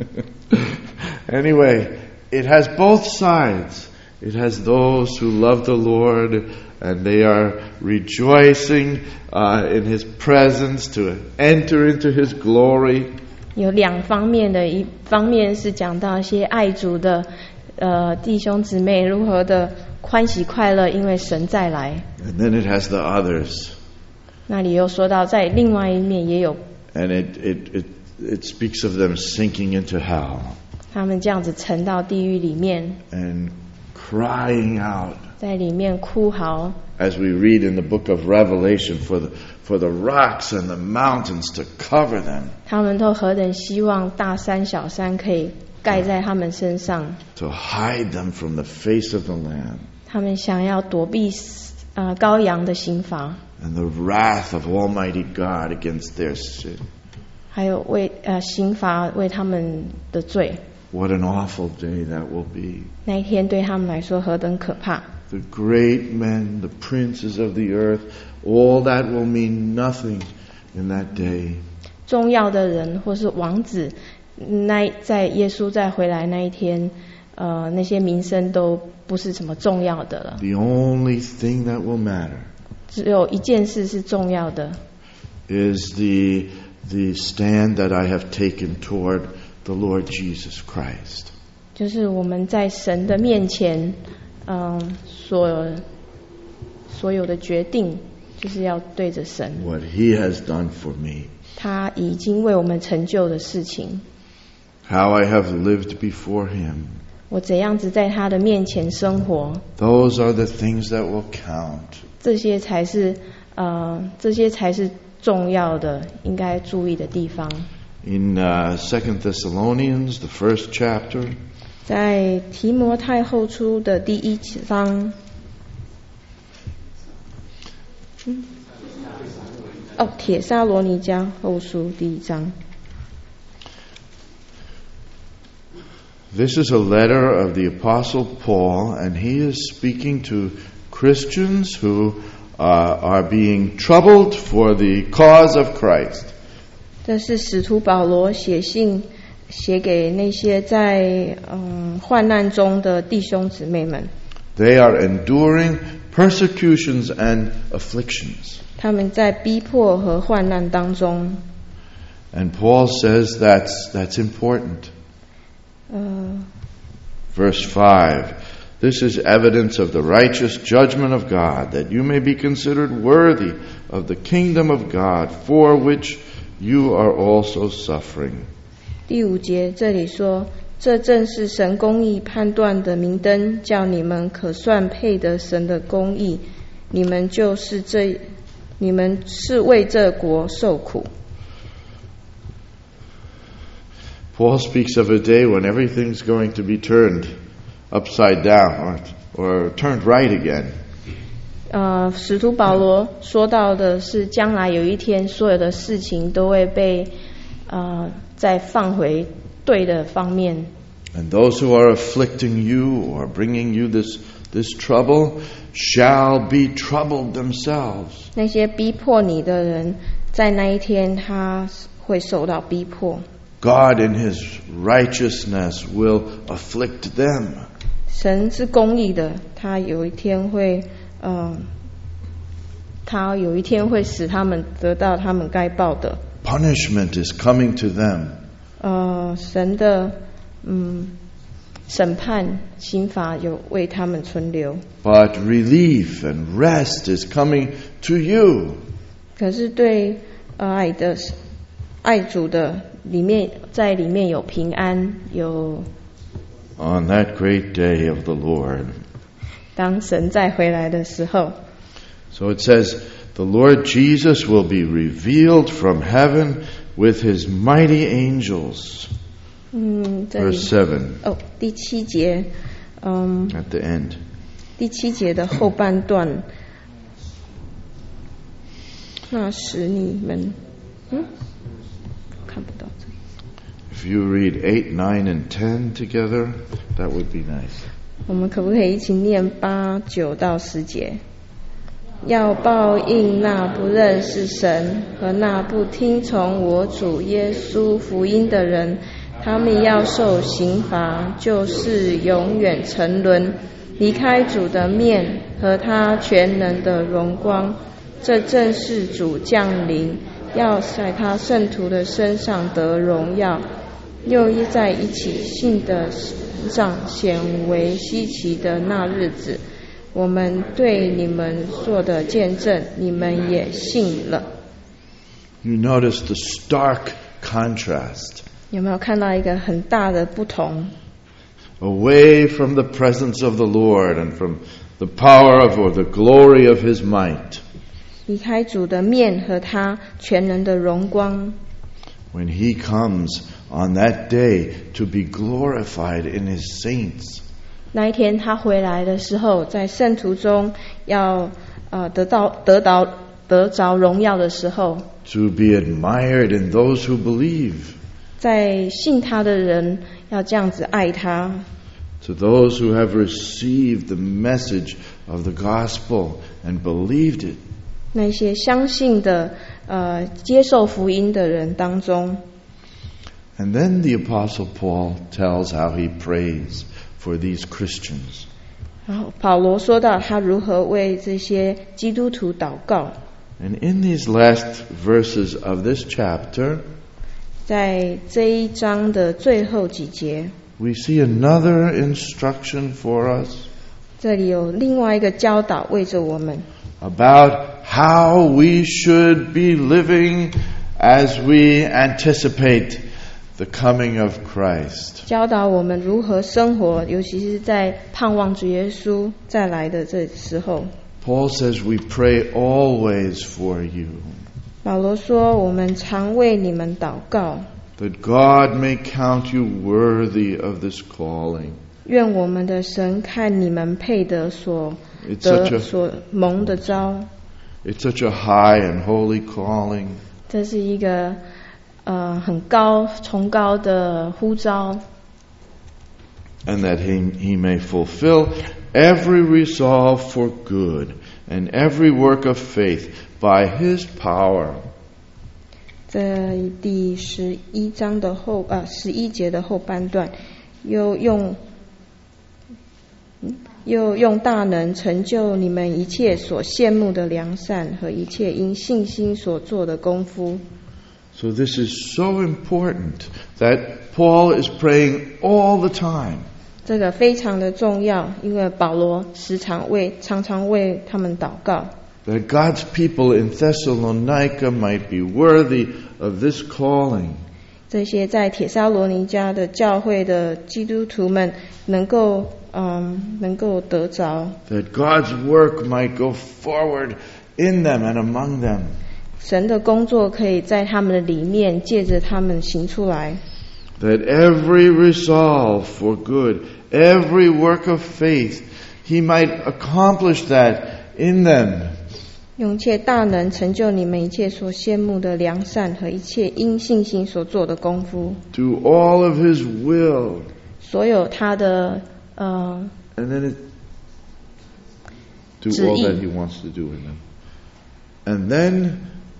Anyway, it has both sides. It has those who love the Lord and they are rejoicing uh, in His presence to enter into His glory. 有两方面的，一方面是讲到一些爱主的呃弟兄姊妹如何的欢喜快乐，因为神再来。 And then it has the others. 那里又说到，在另外一面也有 And it, it, it, it speaks of them sinking into hell 他们这样子沉到地狱里面， and crying out. 在里面哭嚎。 As we read in the book of Revelation, for the, for the rocks and the mountains to cover them, 他们都何等希望大山小山可以盖在他们身上， to hide them from the face of the Lamb 他们想要躲避呃羔羊的刑罚， and the wrath of Almighty God against their sin. 还有为呃刑罚为他们的罪。 What an awful day that will be. 那一天对他们来说何等可怕！ The great men, the princes of the earth, all that will mean nothing in that day. 重要的人或是王子，那在耶稣再回来那一天，呃，那些名声都不是什么重要的了。 The only thing that will matter 只有一件事是重要的， is the, the stand that I have taken toward the Lord Jesus Christ. 就是我们在神的面前，嗯，所所有的决定，就是要对着神， What He has done for me. 他已经为我们成就的事情。 How I have lived before Him. 我怎样子在他的面前生活， Those are the things that will count. 这些才是呃，这些才是重要的，应该注意的地方。 In uh, Second Thessalonians, the first chapter, 在提摩太后书的第一章，嗯，哦，帖撒罗尼迦后书第一章。 this is a letter of the Apostle Paul, and he is speaking to Christians who uh, are being troubled for the cause of Christ. 这是使徒保罗写信写给那些在嗯患难中的弟兄姊妹们， They are enduring persecutions and afflictions. 他们在逼迫和患难当中。 And Paul says that's, that's important. 呃， Verse five, this is evidence of the righteous judgment of God, that you may be considered worthy of the kingdom of God, for which you are also suffering. 第五节这里说，这正是神公义判断的明灯，叫你们可算配得神的公义，你们就是这，你们是为这国受苦。 Paul speaks of a day when everything's going to be turned upside down or, or turned right again. 呃，使徒保罗说到的是，将来有一天，所有的事情都会被呃再放回对的方面。 And those who are afflicting you or bringing you this this trouble shall be troubled themselves. 那些逼迫你的人，在那一天他会受到逼迫。 God in His righteousness will afflict them. 神是公义的，他有一天会，嗯，他有一天会使他们得到他们该报的。 Punishment is coming to them. 呃，神的嗯审判刑罚有为他们存留。 But relief and rest is coming to you. 可是对爱的爱主的里面，在里面有平安，有 On that great day of the Lord. 当神再回来的时候。 So it says, the Lord Jesus will be revealed from heaven with His mighty angels. 嗯，这里 Verse seven 哦，第七节，嗯， at the end. 第七节的后半段，那时你们，嗯，看不到这里。 If you read eight, nine, and ten together, that would be nice. 我们可不可以一起念八九到十节？要报应那不认识神和那不听从我主耶稣福音的人，他们要受刑罚，就是永远沉沦，离开主的面和他全能的荣光。这正是主降临，要在他圣徒的身上得荣耀，又在一起信的身上显为稀奇的那日子。我们对你们做的见证，你们也信了。 You notice the stark contrast. 有没有看到一个很大的不同？ Away from the presence of the Lord and from the power of or the glory of His might. 离开主的面和他全能的荣光。 When He comes on that day to be glorified in His saints. 那一天他回来的时候，在圣徒中要呃得到得到得着荣耀的时候， To be admired in those who believe. 在信他的人要这样子爱他。 To those who have received the message of the gospel and believed it. 那些相信的呃接受福音的人当中。 And then the Apostle Paul tells how he prays for these Christians. 然后保罗说到他如何为这些基督徒祷告。 And in these last verses of this chapter, 在这一章的最后几节， we see another instruction for us 这里有另外一个教导为着我们， about how we should be living as we anticipate the coming of Christ. 教导我们如何生活，尤其是在盼望主耶稣再来的这时候。 Paul says we pray always for you, 保罗说，我们常为你们祷告， that God may count you worthy of this calling. 愿我们的神看你们配得所 It's such 得 a, 所蒙的招。 it's such a high and holy calling. 这是一个呃很高崇高的呼召， And that he, he may fulfill every resolve for good and every work of faith by his power. 在第十一章的后啊十一节的后半段，又用又用大能成就你们一切所羡慕的良善和一切因信心所做的功夫。 So this is so important that Paul is praying all the time. 这个非常的重要，因为保罗时常为常常为他们祷告， That God's people in Thessalonica might be worthy of this calling. 这些在帖撒罗尼迦的教会的基督徒们能够嗯能够得着， That God's work might go forward in them and among them. 神的工作可以在他们的里面借着他们行出来。 that every resolve for good, every work of faith, He might accomplish that in them. 用一切大能成就你们一切所羡慕的良善和一切因信心所做的功夫。 Do all of His will. 所有他的呃 And then it, do 旨 all 意 that He wants to do in them. And then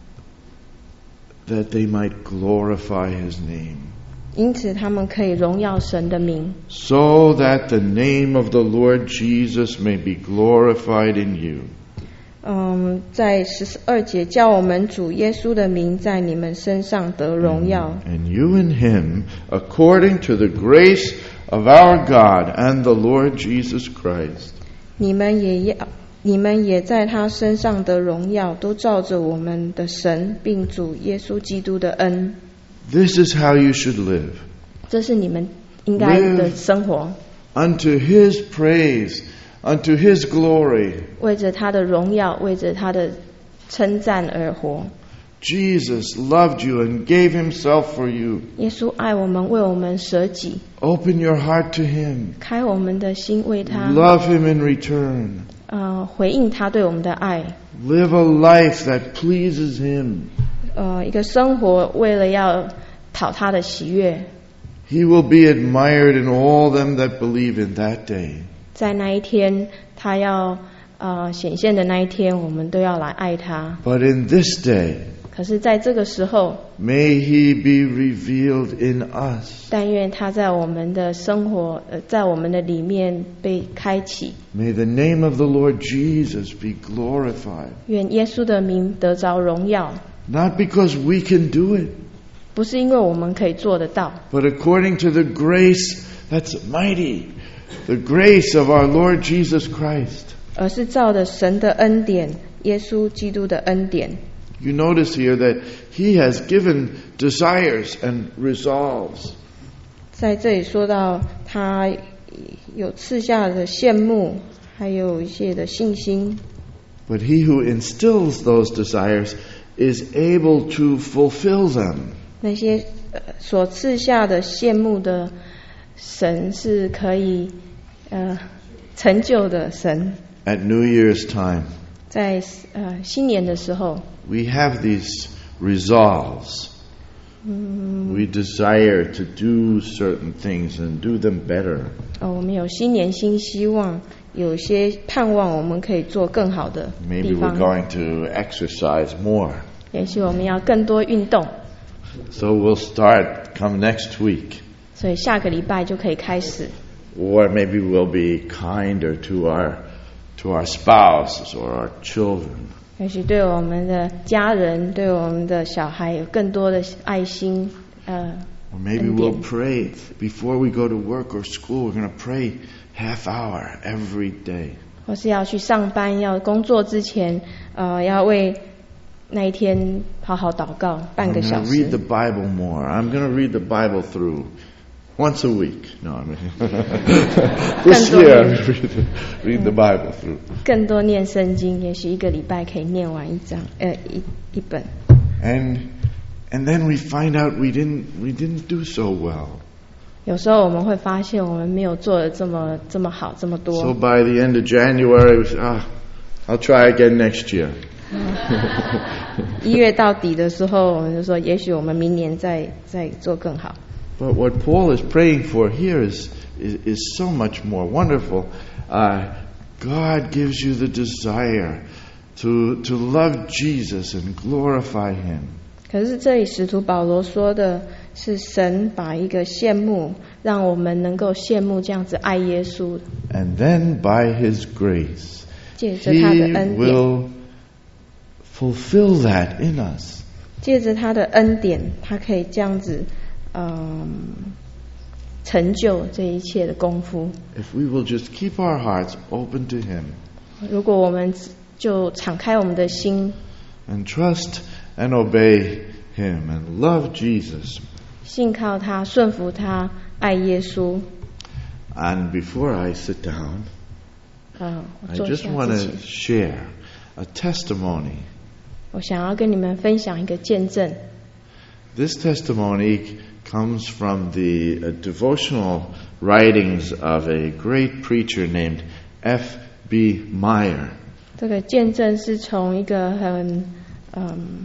that they might glorify His name. 因此他们可以荣耀神的名， So that the name of the Lord Jesus may be glorified in you. 嗯，在十二节叫我们主耶稣的名在你们身上得荣耀， And you in Him, according to the grace of our God and the Lord Jesus Christ. 你们也要，你们也在他身上得荣耀，都照着我们的神并主耶稣基督的恩。 This is how you should live. 这是你们应该的生活， Unto His praise, unto His glory. 为着他的荣耀，为着他的称赞而活。 Jesus loved you and gave Himself for you. 耶稣爱我们，为我们舍己， Open your heart to Him. 开我们的心为他， Love Him in return. 呃，回应他对我们的爱。 Live a life that pleases Him. 呃，一个生活为了要讨他的喜悦， He will be admired in all them that believe in that day. 在那一天他要呃显现的那一天，我们都要来爱他。 But in this day, 可是在这个时候， may He be revealed in us. 但愿他在我们的生活，呃，在我们的里面被开启。 May the name of the Lord Jesus be glorified. 愿耶稣的名得着荣耀， Not because we can do it, 不是因为我们可以做得到， but according to the grace that's mighty, the grace of our Lord Jesus Christ. 而是照着神的恩典，耶稣基督的恩典。 You notice here that He has given desires and resolves. 在这里说到他有赐下的羡慕，还有一些的信心。 But He who instills those desires is able to fulfill them. 那些呃所赐下的羡慕的神是可以呃成就的神。 At New Year's time, 在呃新年的时候， we have these resolves. We desire to do certain things and do them better. 呃我们有新年新希望，有些盼望我们可以做更好的 Maybe 地 we're 方。 going to exercise more. 也许我们要更多运动， So we'll start come next week. 所以下个礼拜就可以开始。 Or maybe we'll be kinder to our to our spouses or our children. 也许对我们的家人，对我们的小孩有更多的爱心。呃， Or maybe 恩 we'll 典。 pray before we go to work or school. We're going to pray half hour every day. 或是要去上班、要工作之前，呃，要为那一天好好祷告半 I'm 个 going 小 to read 时 the。Bible more. I'm going to read the Bible through once a week. No, I mean this year I'm going to read the, read the Bible through. 更多念圣经，也许一个礼拜可以念完一章，呃，一一本。 And and then we find out we didn't we didn't do so well. 有时候我们会发现我们没有做的这么这么好，这么 So 多。 by the end of January, we said, ah, I'll try again next year. 一月到底的时候，我们就说，也许我们明年再再做更好。 But what Paul is praying for here is is, is so much more wonderful. Uh, God gives you the desire to to love Jesus and glorify Him. 可是这里使徒保罗说的是，神把一个羡慕，让我们能够羡慕这样子爱耶稣， And then by His grace, 借着他的 He 恩典， will fulfill that in us. 借着他的恩典，他可以这样子，嗯，成就这一切的功夫。 If we will just keep our hearts open to Him 如果我们就敞开我们的心， and trust and obey Him and love Jesus. 信靠他，顺服他，爱耶稣。 And before I sit down, 嗯，我 I 坐 just 下 want 之 to 前， share a testimony. 我想要跟你们分享一个见证。 This testimony comes from the uh, devotional writings of a great preacher named F B Meyer. 这个见证是从一个很嗯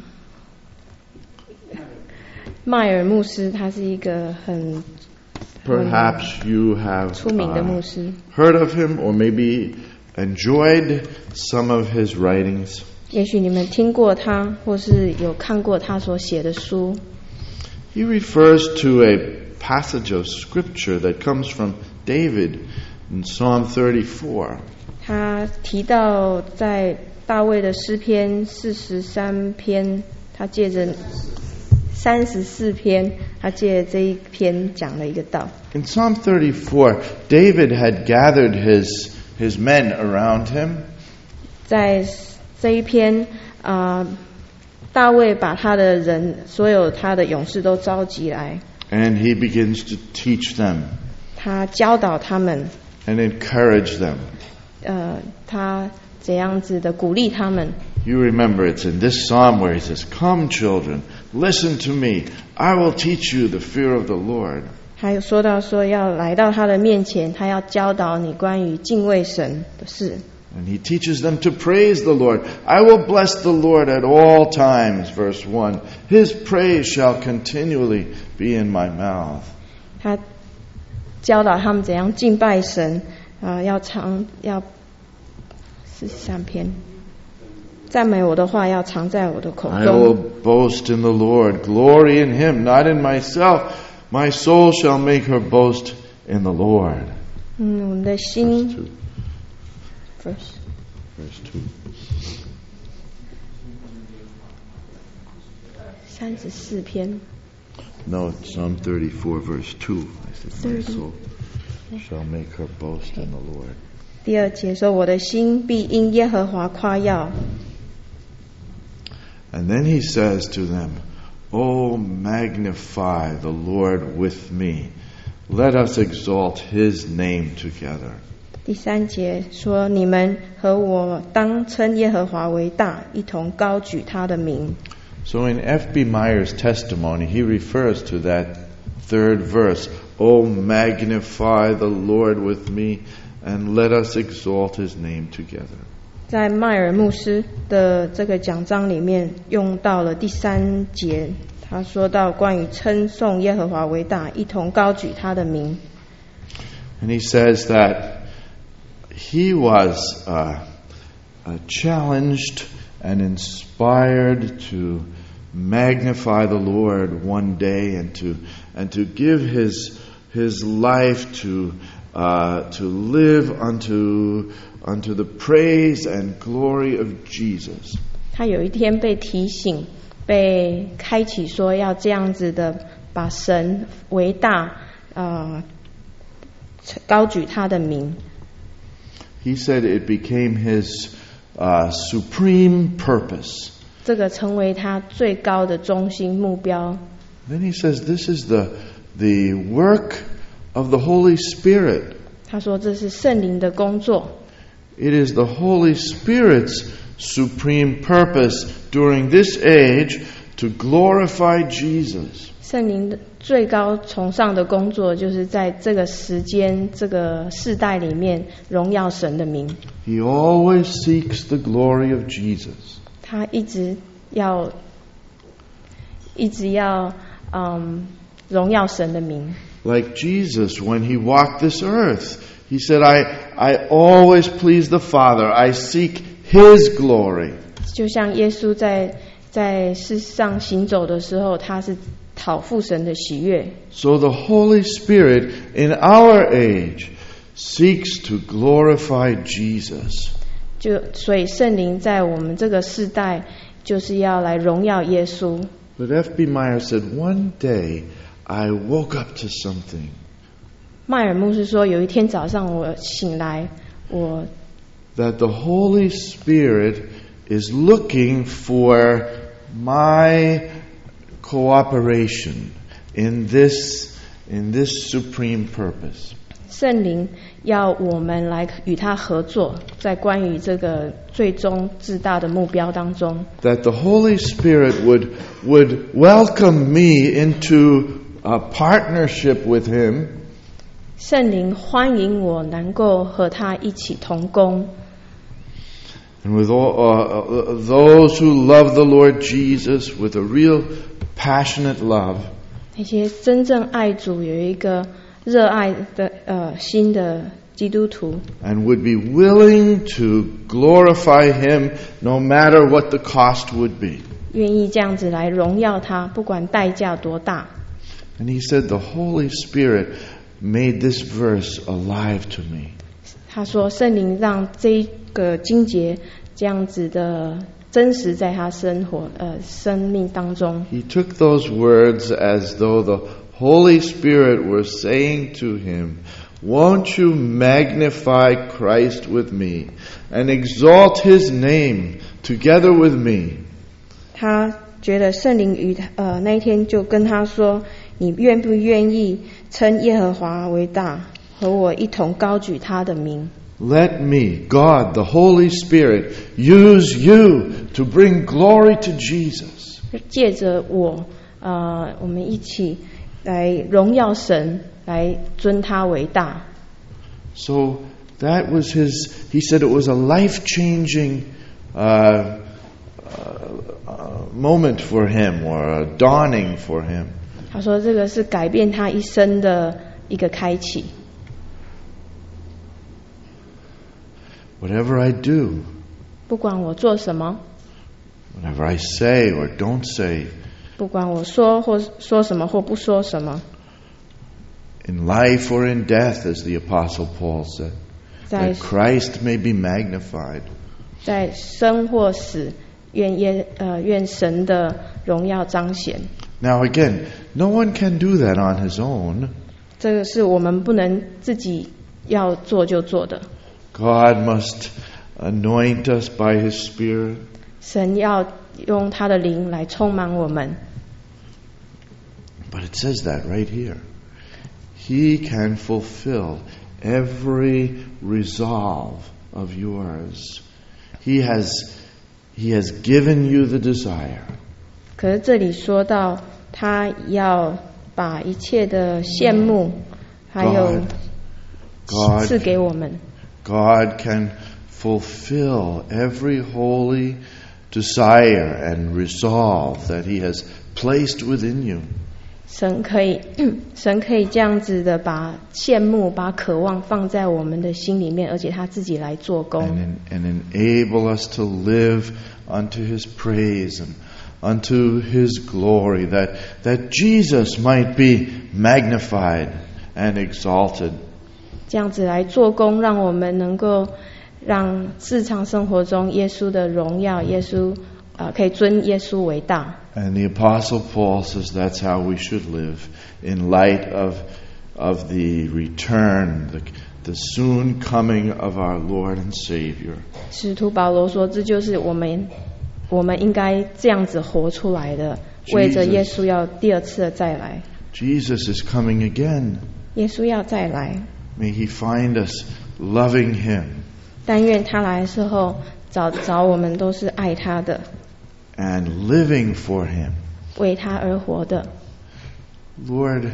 迈尔牧师，他是一个很 Perhaps you have 出名的 uh, 牧师。 heard of him or maybe enjoyed some of his writings. 也许你们听过他，或是有看过他所写的书。 He refers to a passage of scripture that comes from David in Psalm thirty-four. 他提到在大卫的诗篇四十三篇，他借着三十四篇，他借着这一篇讲了一个道。 In Psalm thirty-four, David had gathered his his men around him. 在这一篇啊、呃，大卫把他的人，所有他的勇士都召集来， And he begins to teach them 他教导他们， and encourage them. 呃，他怎样子的鼓励他们。 You remember it's in this psalm where he says, "Come, children, listen to me. I will teach you the fear of the Lord." 还有说到说要来到他的面前，他要教导你关于敬畏神的事。 And he teaches them to praise the Lord. I will bless the Lord at all times, verse one. His praise shall continually be in my mouth. 他教导他们怎样敬拜神，啊、呃，要常要四十三篇，赞美我的话要常在我的口 I will 中。 boast in the Lord, glory in him, not in myself. My soul shall make her boast in the Lord. 嗯，我们的心 Two, verse verse two. 三十四篇 No, it's Psalm thirty-four, verse two. I said, my thirty. soul shall make her boast in the Lord. 第二节说：“我的心必因耶和华夸耀。” And then he says to them, "Oh, magnify the Lord with me. Let us exalt his name together." 第三节说：“你们和我当称耶和华为大，一同高举他的名。” So in F B Meyer's testimony, he refers to that third verse, "Oh, magnify the Lord with me, and let us exalt his name together." 在迈尔牧师的这个讲章里面，用到了第三节，他说到关于称颂耶和华为大，一同高举他的名。 And he says that he was uh, uh, challenged and inspired to magnify the Lord one day and to and to give his his life to uh, to live unto unto the praise and glory of Jesus. 他有一天被提醒，被开启说要这样子的把神为大，呃，高举他的名。 He said it became his uh, supreme purpose. 这个成为他最高的中心目标。 Then he says this is the the work of the Holy Spirit. 他说这是圣灵的工作， It is the Holy Spirit's supreme purpose during this age to glorify Jesus. 圣灵的最高崇尚的工作，就是在这个时间、这个世代里面荣耀神的名。 He always seeks the glory of Jesus. 他一直要，一直要，嗯，荣耀神的名。 Like Jesus, when he walked this earth, he said, I, I always please the Father. I seek his glory. 就像耶稣在在世上行走的时候，他是讨父神的喜悦。 So the Holy Spirit in our age seeks to glorify Jesus. 就所以圣灵在我们这个世代，就是要来荣耀耶稣。 But F B Meyer said, one day I woke up to something. 迈尔牧师说，有一天早上我醒来，我 That the Holy Spirit is looking for my cooperation in this in this supreme purpose. 圣灵要我们来与他合作，在关于这个最终至大的目标当中。 That the Holy Spirit would would welcome me into a partnership with Him. 圣灵欢迎我能够和他一起同工。 And with all, uh, uh, those who love the Lord Jesus with a real passionate love, 那些真正爱主有一个热爱的呃心的基督徒， and would be willing to glorify Him no matter what the cost would be. 愿意这样子来荣耀他，不管代价多大。 And he said the Holy Spirit made this verse alive to me. 他说圣灵让这个经节这样子的真实在他生活呃生命当中。 He took those words as though the Holy Spirit were saying to him, "Won't you magnify Christ with me and exalt His name together with me?" 他觉得圣灵与呃那一天就跟他说：“你愿不愿意称耶和华为大，和我一同高举他的名？” Let me, God, the Holy Spirit, use you to bring glory to Jesus. 借着我，呃，我们一起来荣耀神，来尊他为大。 So that was his, he said it was a life-changing uh, uh, moment for him, or a dawning for him. 他说这个是改变他一生的一个开启。 Whatever I do, 不管我做什么， whatever I say or don't say, 不管我说或说什么或不说什么， in life or in death, as the Apostle Paul said, 在 that Christ may be magnified. 在生或死，愿耶呃愿神的荣耀彰显。 Now again, no one can do that on his own. 这个是我们不能自己要做就做的。 God must anoint us by His Spirit. 神要用他的灵来充满我们。 But it says that right here. He can fulfill every resolve of yours. He has, He has given you the desire. 可是这里说到，他要把一切的羡慕，还有 God, 赐给我们。 God can fulfill every holy desire and resolve that He has placed within you. 神可以，神可以这样子的把羡慕、把渴望放在我们的心里面，而且他自己来做工。 And, and enable us to live unto His praise and unto His glory, that, that Jesus might be magnified and exalted. 这样子来做工，让我们能够让日常生活中耶稣的荣耀，耶稣呃可以尊耶稣为大。 And the Apostle Paul says that's how we should live in light of, of the return, the, the soon coming of our Lord and Savior. 使徒保罗说，这就是我们我们应该这样子活出来的，为着耶稣要第二次的再来。 Jesus is coming again. 耶稣要再来， May He find us loving Him 但愿他来的时候找找我们都是爱他的， and living for Him. 为他而活的。 Lord,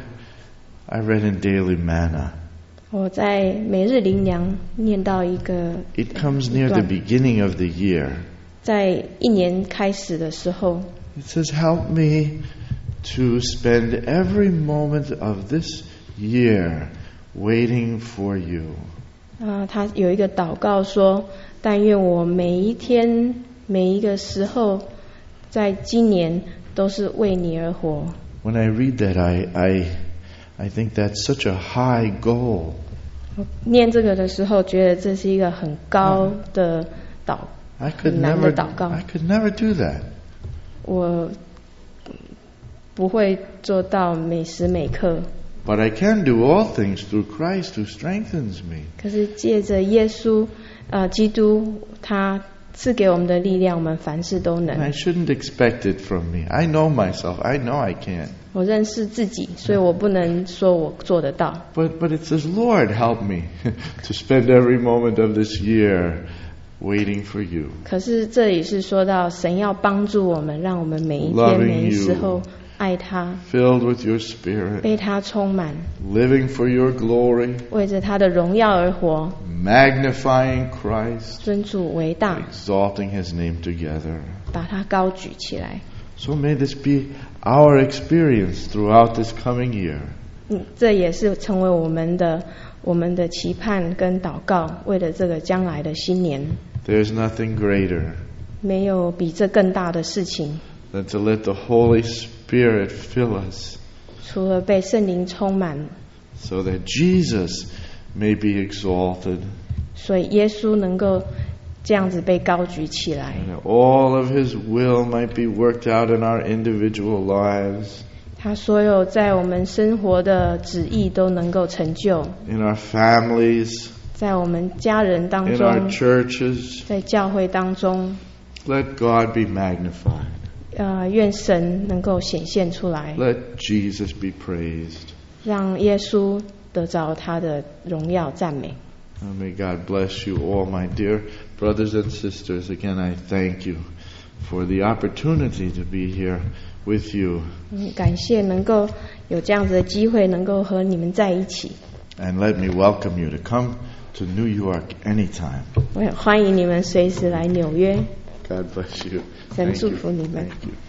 I read in Daily Manna. 我在每日灵粮念到一个， It comes near the beginning of the year. 在一年开始的时候， It says, "Help me to spend every moment of this year waiting for you." 啊、他有一个祷告说：但愿我每一天、每一个时候，在今年都是为你而活。 When I read that, I, I, I think that's such a high goal. 我念这个的时候，觉得这是一个很高的祷， I could 很难 never, 的祷告。 I could never do that. 我不会做到每时每刻， But I can do all things through Christ who strengthens me. 可是借着耶稣，呃，基督他赐给我们的力量，我们凡事都 And I 能。 shouldn't expect it from me. I know myself. I know I can't. 我认识自己，所以我不能说我做得到。 But, but it says, Lord, help me to spend every moment of this year waiting for you. 可是这里是说到神要帮助我们，让我们每一天 Loving 每一时候爱他， filled with your Spirit, 被他充满， living for your glory, 为着他的荣耀而活， magnifying Christ, 尊主为大， exalting His name together. 把他高举起来。 So may this be our experience throughout this coming year. 嗯，这也是成为我们的我们的期盼跟祷告，为了这个将来的新年， There's nothing greater 没有比这更大的事情， than to let the Holy Spirit fill us 除了被圣灵充满， so that Jesus may be exalted 所以耶稣能够这样子被高举起来， and all of His will might be worked out in our individual lives, 他所有在我们生活的旨意都能够成就， in our families, 在我们家人当 in our 中， churches. 在教会当中， Let God be magnified. 呃，愿神能够显现出来， Let Jesus be praised. 让耶稣得着他的荣耀赞美。 And may God bless you all, my dear brothers and sisters. Again, I thank you for the opportunity to be here with you. 嗯，感谢能够有这样子的机会，能够和你们在一起。 And let me welcome you to come to New York anytime. 我也欢迎你们随时来纽约， God bless you. 神 Thank 祝 you. 福你们。 Thank you.